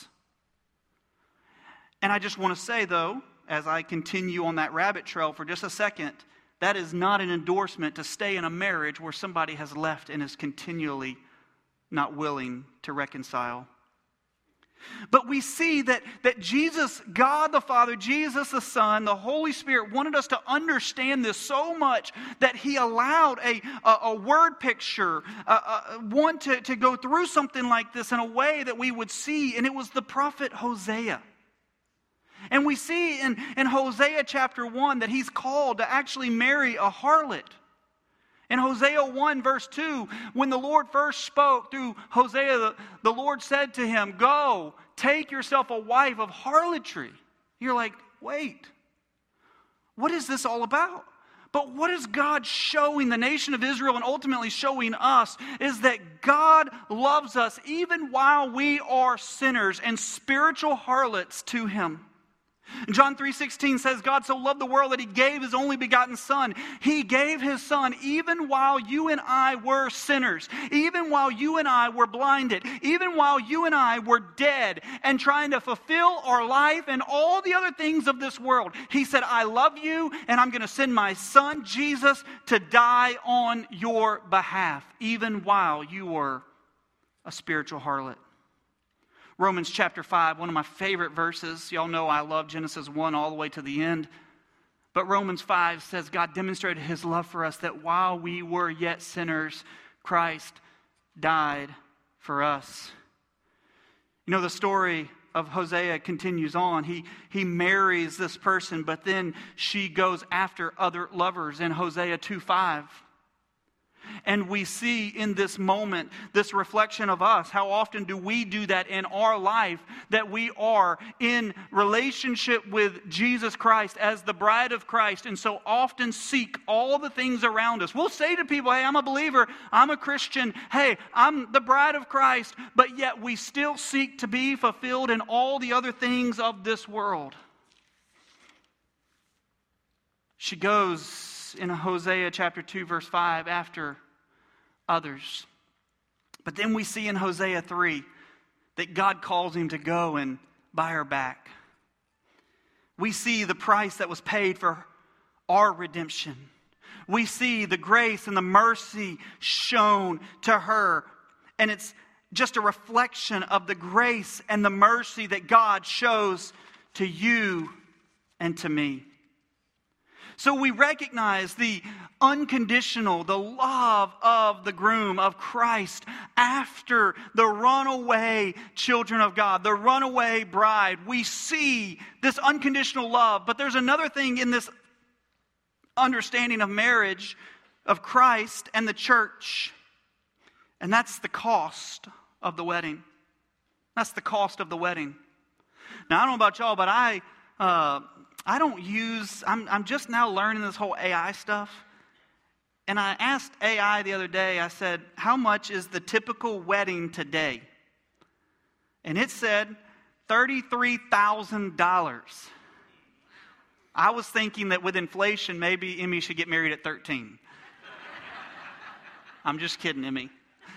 And I just want to say, though, as I continue on that rabbit trail for just a second, that is not an endorsement to stay in a marriage where somebody has left and is continually not willing to reconcile. But we see that, that Jesus, God the Father, Jesus the Son, the Holy Spirit wanted us to understand this so much that He allowed a, a, a word picture, a, a, one to, to go through something like this in a way that we would see, and it was the prophet Hosea. And we see in, in Hosea chapter one that he's called to actually marry a harlot. In Hosea one verse two, when the Lord first spoke through Hosea, the, the Lord said to him, "Go, take yourself a wife of harlotry." You're like, wait, what is this all about? But what is God showing the nation of Israel and ultimately showing us is that God loves us even while we are sinners and spiritual harlots to Him. John three sixteen says, God so loved the world that He gave His only begotten Son. He gave His Son even while you and I were sinners, even while you and I were blinded, even while you and I were dead and trying to fulfill our life and all the other things of this world. He said, I love you and I'm going to send my Son Jesus to die on your behalf, even while you were a spiritual harlot. Romans chapter five, one of my favorite verses. Y'all know I love Genesis one all the way to the end. But Romans five says God demonstrated His love for us that while we were yet sinners, Christ died for us. You know, the story of Hosea continues on. He, he marries this person, but then she goes after other lovers in Hosea two five. And we see in this moment, this reflection of us. How often do we do that in our life, that we are in relationship with Jesus Christ as the bride of Christ, and so often seek all the things around us. We'll say to people, hey, I'm a believer, I'm a Christian, hey, I'm the bride of Christ, but yet we still seek to be fulfilled in all the other things of this world. She goes in Hosea chapter two, verse five, after others. But then we see in Hosea three that God calls him to go and buy her back. We see the price that was paid for our redemption. We see the grace and the mercy shown to her. And it's just a reflection of the grace and the mercy that God shows to you and to me. So we recognize the unconditional, the love of the groom, of Christ, after the runaway children of God, the runaway bride. We see this unconditional love. But there's another thing in this understanding of marriage, of Christ and the church, and that's the cost of the wedding. That's the cost of the wedding. Now, I don't know about y'all, but I... Uh, I don't use, I'm, I'm just now learning this whole A I stuff. And I asked A I the other day, I said, how much is the typical wedding today? And it said thirty-three thousand dollars. I was thinking that with inflation, maybe Emmy should get married at thirteen. I'm just kidding, Emmy.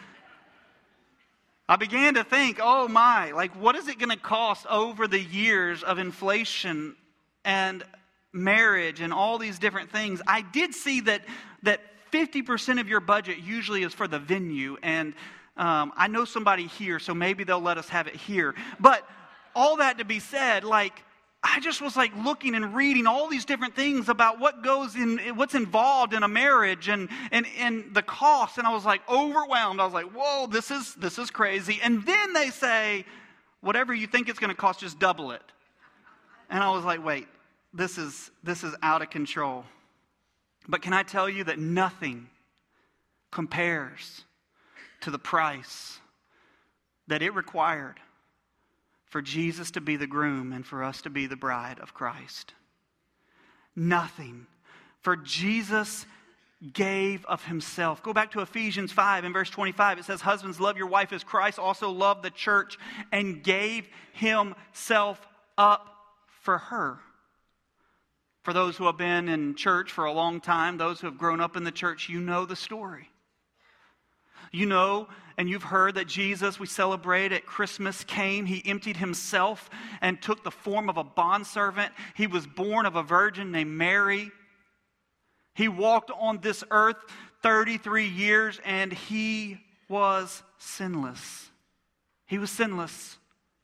I began to think, oh my, like what is it going to cost over the years of inflation and marriage and all these different things? I did see that that fifty percent of your budget usually is for the venue. And um, I know somebody here, so maybe they'll let us have it here. But all that to be said, like, I just was like looking and reading all these different things about what goes in, what's involved in a marriage and, and, and the cost. And I was like overwhelmed. I was like, whoa, this is, this is crazy. And then they say, whatever you think it's going to cost, just double it. And I was like, wait, this is this is out of control. But can I tell you that nothing compares to the price that it required for Jesus to be the groom and for us to be the bride of Christ? Nothing. For Jesus gave of himself. Go back to Ephesians five in verse twenty-five. It says, husbands, love your wife as Christ also loved the church and gave himself up for her. For those who have been in church for a long time, those who have grown up in the church, you know the story. You know, and you've heard that Jesus, we celebrate at Christmas, came. He emptied himself and took the form of a bondservant. He was born of a virgin named Mary. He walked on this earth thirty-three years and he was sinless. He was sinless.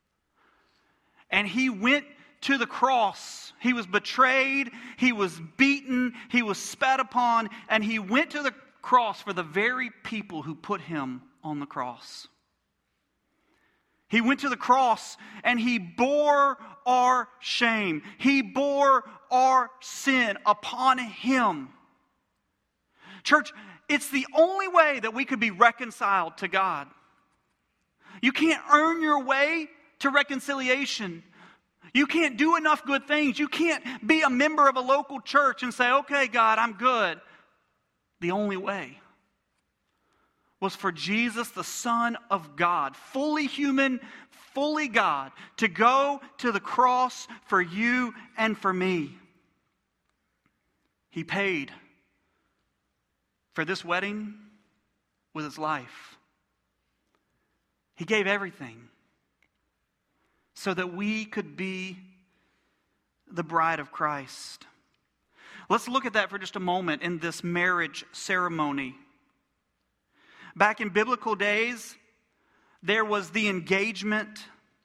And he went to the cross. He was betrayed, he was beaten, he was spat upon, and he went to the cross for the very people who put him on the cross. He went to the cross and he bore our shame. He bore our sin upon him. Church, it's the only way that we could be reconciled to God. You can't earn your way to reconciliation. You can't do enough good things. You can't be a member of a local church and say, okay, God, I'm good. The only way was for Jesus, the Son of God, fully human, fully God, to go to the cross for you and for me. He paid for this wedding with his life. He gave everything so that we could be the bride of Christ. Let's look at that for just a moment in this marriage ceremony. Back in biblical days, there was the engagement.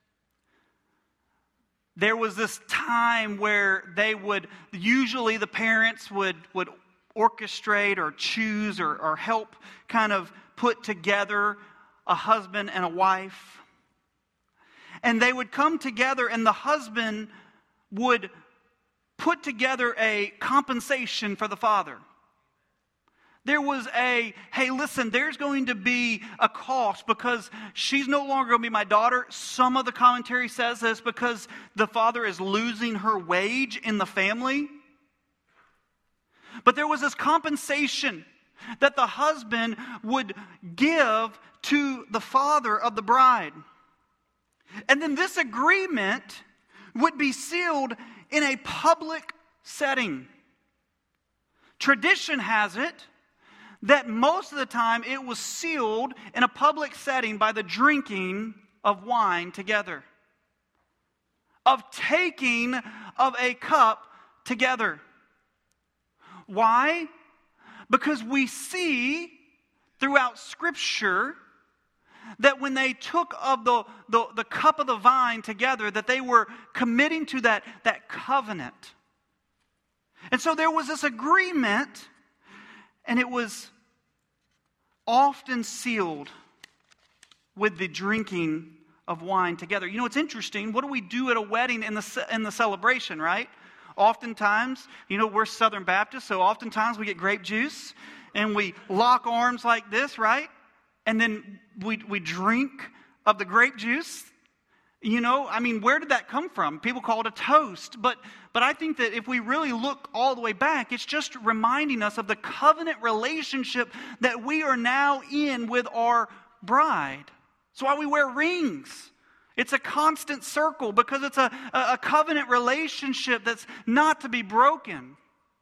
There was this time where they would, usually the parents would, would orchestrate or choose or, or help kind of put together a husband and a wife. And they would come together and the husband would put together a compensation for the father. There was a, hey, listen, there's going to be a cost because she's no longer going to be my daughter. Some of the commentary says this because the father is losing her wage in the family. But there was this compensation that the husband would give to the father of the bride. And then this agreement would be sealed in a public setting. Tradition has it that most of the time it was sealed in a public setting by the drinking of wine together, of taking of a cup together. Why? Because we see throughout Scripture that when they took of the, the, the cup of the vine together, that they were committing to that, that covenant. And so there was this agreement, and it was often sealed with the drinking of wine together. You know, it's interesting. What do we do at a wedding in the in the celebration, right? Oftentimes, you know, we're Southern Baptists, so oftentimes we get grape juice, and we lock arms like this, right? And then we we drink of the grape juice. You know, I mean, where did that come from? People call it a toast. But but I think that if we really look all the way back, it's just reminding us of the covenant relationship that we are now in with our bride. That's why we wear rings. It's a constant circle because it's a, a, a covenant relationship that's not to be broken.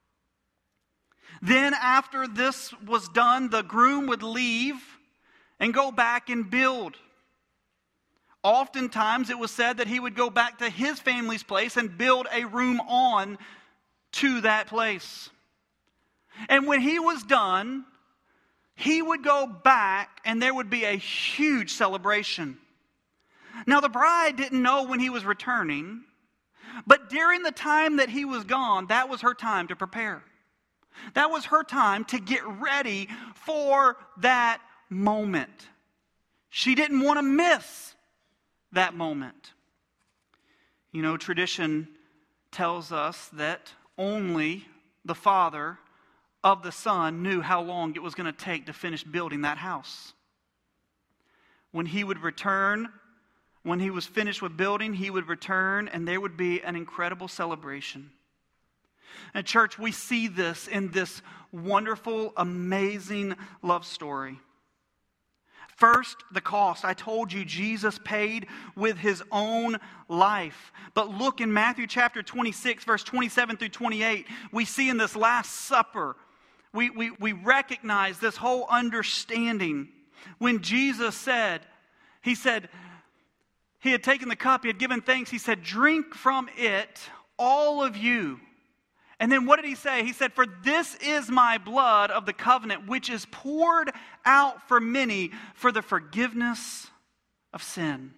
Then after this was done, the groom would leave and go back and build. Oftentimes it was said that he would go back to his family's place and build a room on to that place. And when he was done, he would go back and there would be a huge celebration. Now the bride didn't know when he was returning, but during the time that he was gone, that was her time to prepare. That was her time to get ready for that moment. She didn't want to miss that moment. You know, tradition tells us that only the father of the son knew how long it was going to take to finish building that house. When he would return, when he was finished with building, he would return and there would be an incredible celebration. And church, we see this in this wonderful, amazing love story. First, the cost. I told you Jesus paid with his own life. But look in Matthew chapter twenty-six, verse twenty-seven through twenty-eight. We see in this Last Supper, we, we, we recognize this whole understanding. When Jesus said, he said, he had taken the cup, he had given thanks. He said, drink from it, all of you. And then what did he say? He said, for this is my blood of the covenant, which is poured out for many for the forgiveness of sin.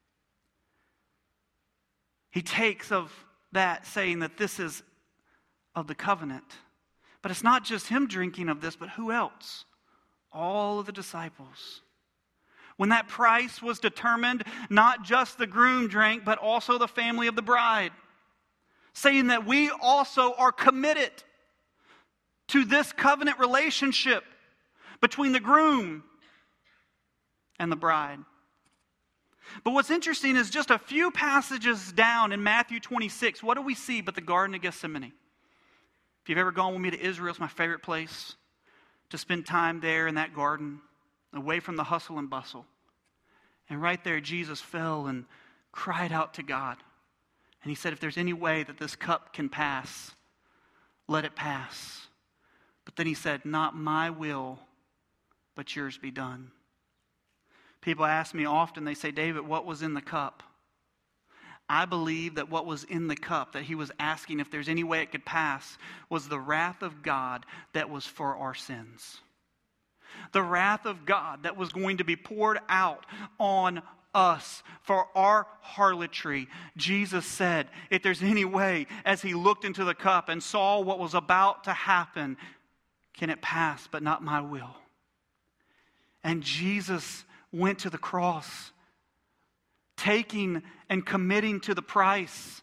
He takes of that, saying that this is of the covenant. But it's not just him drinking of this, but who else? All of the disciples. When that price was determined, not just the groom drank, but also the family of the bride. Saying that we also are committed to this covenant relationship between the groom and the bride. But what's interesting is just a few passages down in Matthew twenty-six, what do we see but the Garden of Gethsemane? If you've ever gone with me to Israel, it's my favorite place to spend time there in that garden, away from the hustle and bustle. And right there, Jesus fell and cried out to God. And he said, if there's any way that this cup can pass, let it pass. But then he said, not my will, but yours be done. People ask me often, they say, David, what was in the cup? I believe that what was in the cup, that he was asking if there's any way it could pass, was the wrath of God that was for our sins. The wrath of God that was going to be poured out on us for our harlotry. Jesus said, if there's any way, as he looked into the cup and saw what was about to happen, can it pass, but not my will. And Jesus went to the cross, taking and committing to the price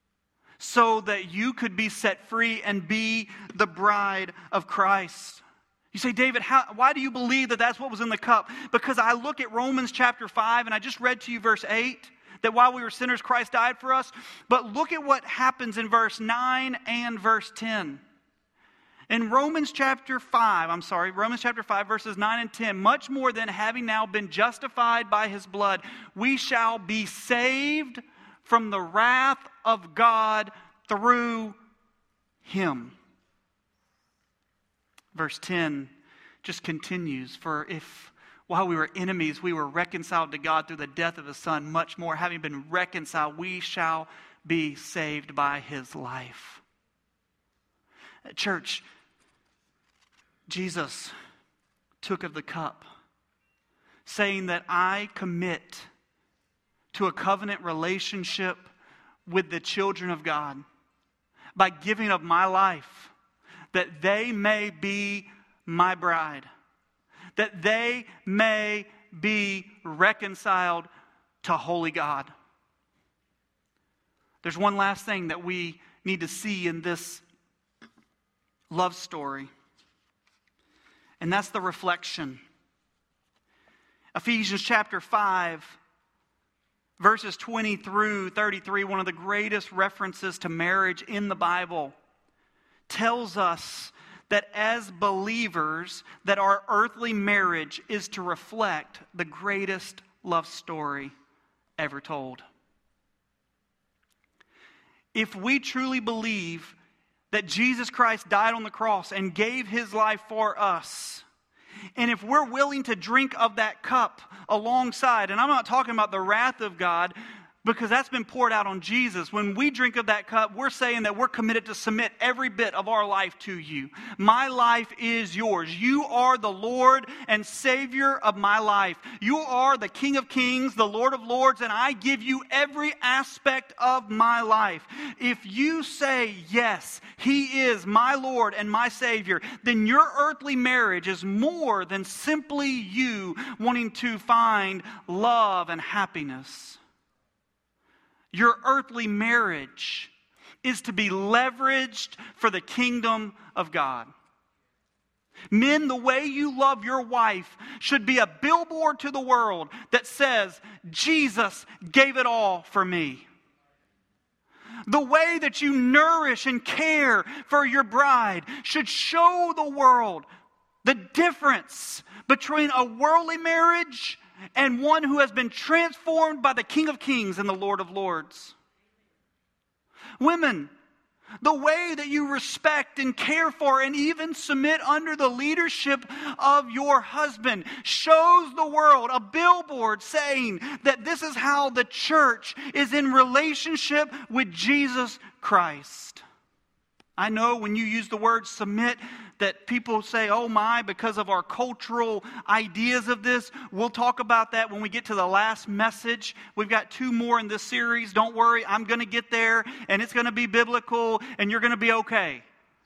so that you could be set free and be the bride of Christ. You say, David, how, why do you believe that that's what was in the cup? Because I look at Romans chapter five, and I just read to you verse eight, that while we were sinners, Christ died for us. But look at what happens in verse nine and verse ten. In Romans chapter five, I'm sorry, Romans chapter five, verses nine and ten, much more than having now been justified by his blood, we shall be saved from the wrath of God through him. Verse ten just continues, for if while we were enemies, we were reconciled to God through the death of his Son, much more, having been reconciled, we shall be saved by his life. Church, Jesus took of the cup, saying that I commit to a covenant relationship with the children of God by giving of my life, that they may be my bride, that they may be reconciled to holy God. There's one last thing that we need to see in this love story, and that's the reflection. Ephesians chapter five, verses twenty through thirty-three, one of the greatest references to marriage in the Bible, tells us that as believers, that our earthly marriage is to reflect the greatest love story ever told. If we truly believe that Jesus Christ died on the cross and gave his life for us, and if we're willing to drink of that cup alongside, and I'm not talking about the wrath of God, because that's been poured out on Jesus. When we drink of that cup, we're saying that we're committed to submit every bit of our life to you. My life is yours. You are the Lord and Savior of my life. You are the King of Kings, the Lord of Lords, and I give you every aspect of my life. If you say, yes, he is my Lord and my Savior, then your earthly marriage is more than simply you wanting to find love and happiness. Your earthly marriage is to be leveraged for the kingdom of God. Men, the way you love your wife should be a billboard to the world that says, Jesus gave it all for me. The way that you nourish and care for your bride should show the world the difference between a worldly marriage and one who has been transformed by the King of Kings and the Lord of Lords. Women, the way that you respect and care for and even submit under the leadership of your husband shows the world a billboard saying that this is how the church is in relationship with Jesus Christ. I know when you use the word submit that people say, oh my, because of our cultural ideas of this. We'll talk about that when we get to the last message. We've got two more in this series. Don't worry, I'm going to get there, and it's going to be biblical, and you're going to be okay.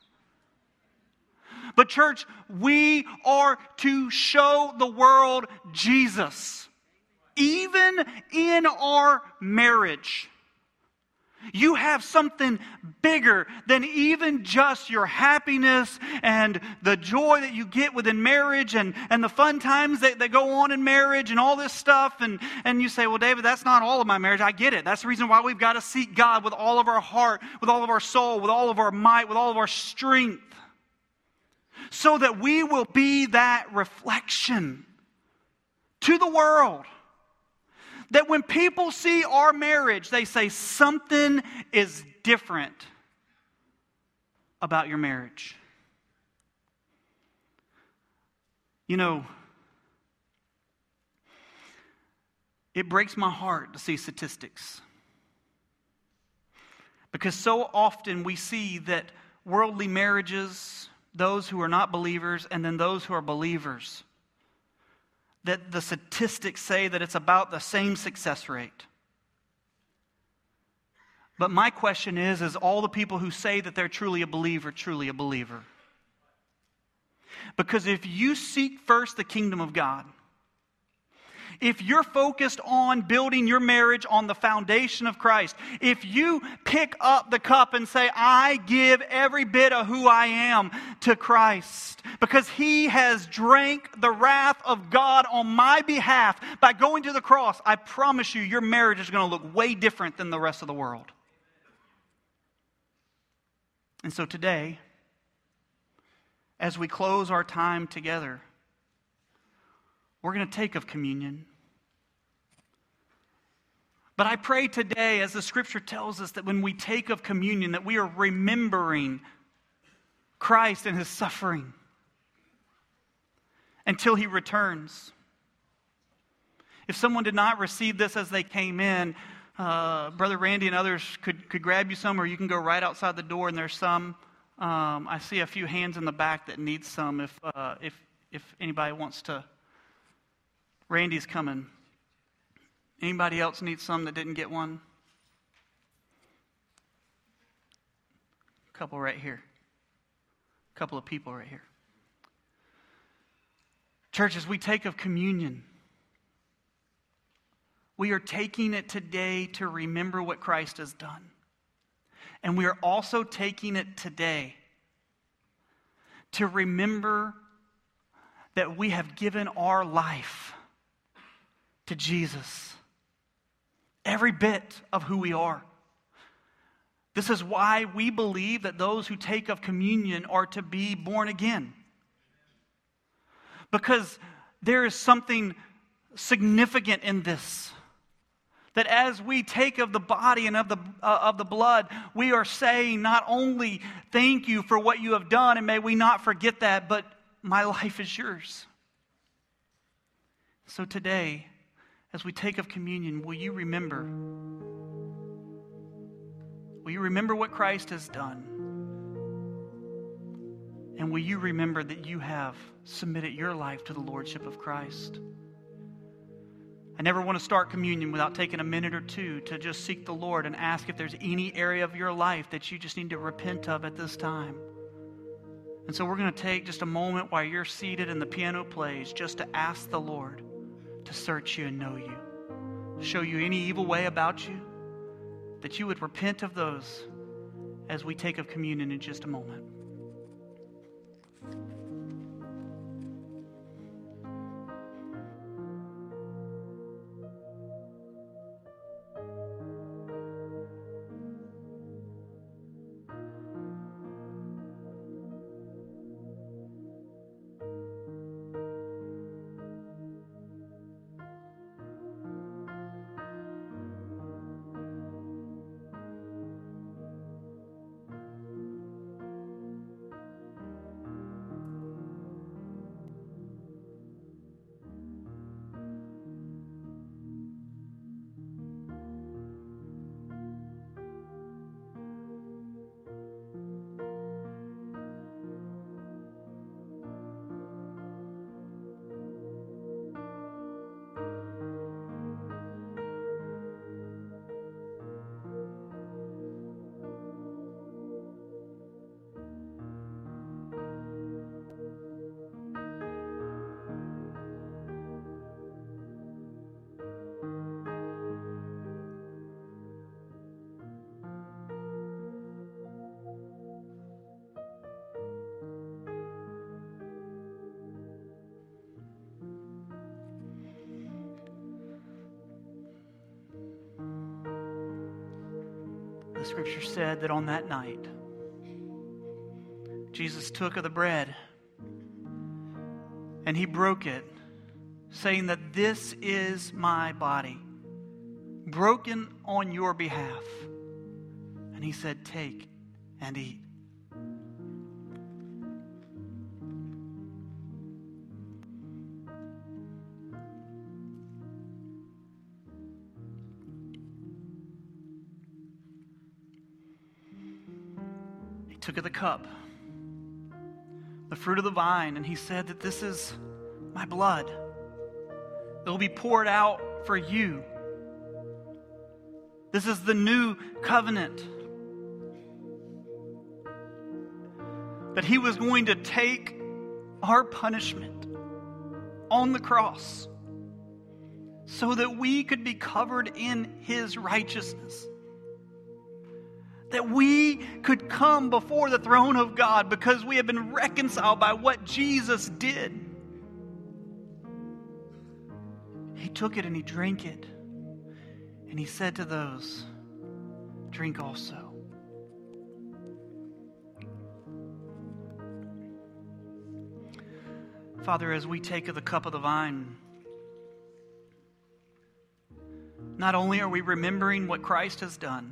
But church, we are to show the world Jesus, even in our marriage. You have something bigger than even just your happiness and the joy that you get within marriage and, and the fun times that, that go on in marriage and all this stuff. And, and you say, well, David, that's not all of my marriage. I get it. That's the reason why we've got to seek God with all of our heart, with all of our soul, with all of our might, with all of our strength, so that we will be that reflection to the world. That when people see our marriage, they say something is different about your marriage. You know, it breaks my heart to see statistics. Because so often we see that worldly marriages, those who are not believers, and then those who are believers, that the statistics say that it's about the same success rate. But my question is, is all the people who say that they're truly a believer, truly a believer? Because if you seek first the kingdom of God, if you're focused on building your marriage on the foundation of Christ, if you pick up the cup and say, I give every bit of who I am to Christ, because He has drank the wrath of God on my behalf by going to the cross, I promise you, your marriage is going to look way different than the rest of the world. And so today, as we close our time together, we're going to take of communion. But I pray today, as the Scripture tells us, that when we take of communion, that we are remembering Christ and His suffering until He returns. If someone did not receive this as they came in, uh, Brother Randy and others could, could grab you some, or you can go right outside the door and there's some. Um, I see a few hands in the back that need some if uh, if if anybody wants to. Randy's coming. Anybody else need some that didn't get one? A couple right here. A couple of people right here. Church, as we take of communion, we are taking it today to remember what Christ has done. And we are also taking it today to remember that we have given our life to Jesus. Every bit of who we are. This is why we believe that those who take of communion are to be born again. Because there is something significant in this. That as we take of the body and of the uh, of the blood, we are saying not only thank you for what you have done, and may we not forget that, but my life is yours. So today, as we take of communion, will you remember? Will you remember what Christ has done? And will you remember that you have submitted your life to the Lordship of Christ? I never want to start communion without taking a minute or two to just seek the Lord and ask if there's any area of your life that you just need to repent of at this time. And so we're going to take just a moment while you're seated and the piano plays just to ask the Lord to search you and know you, show you any evil way about you, that you would repent of those as we take of communion in just a moment. The Scripture said that on that night, Jesus took of the bread and He broke it, saying that this is my body, broken on your behalf. And He said, take and eat. Took of the cup, the fruit of the vine, and He said that this is my blood. It will be poured out for you. This is the new covenant. That He was going to take our punishment on the cross so that we could be covered in his righteousness. That we could come before the throne of God because we have been reconciled by what Jesus did. He took it and he drank it. And he said to those, drink also. Father, as we take of the cup of the vine, not only are we remembering what Christ has done,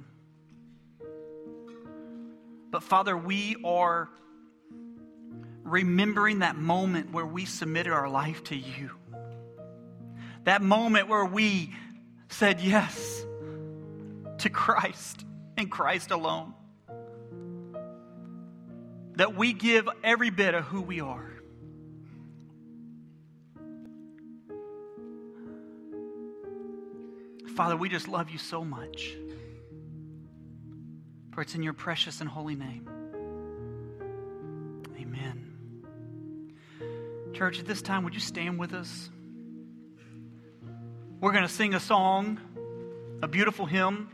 but Father, we are remembering that moment where we submitted our life to you. That moment where we said yes to Christ and Christ alone. That we give every bit of who we are. Father, we just love you so much. For it's in your precious and holy name. Amen. Church, at this time, would you stand with us? We're going to sing a song, a beautiful hymn.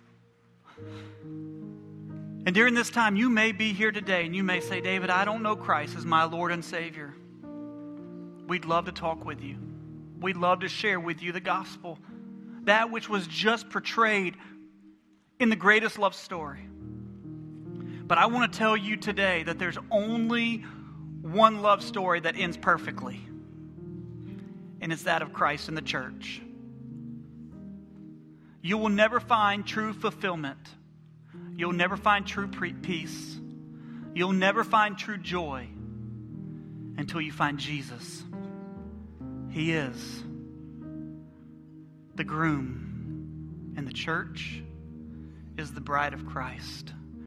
And during this time, you may be here today and you may say, David, I don't know Christ as my Lord and Savior. We'd love to talk with you. We'd love to share with you the gospel. That which was just portrayed in the greatest love story. But I want to tell you today that there's only one love story that ends perfectly. And it's that of Christ and the church. You will never find true fulfillment. You'll never find true peace. You'll never find true joy until you find Jesus. He is the groom, and the church is the bride of Christ.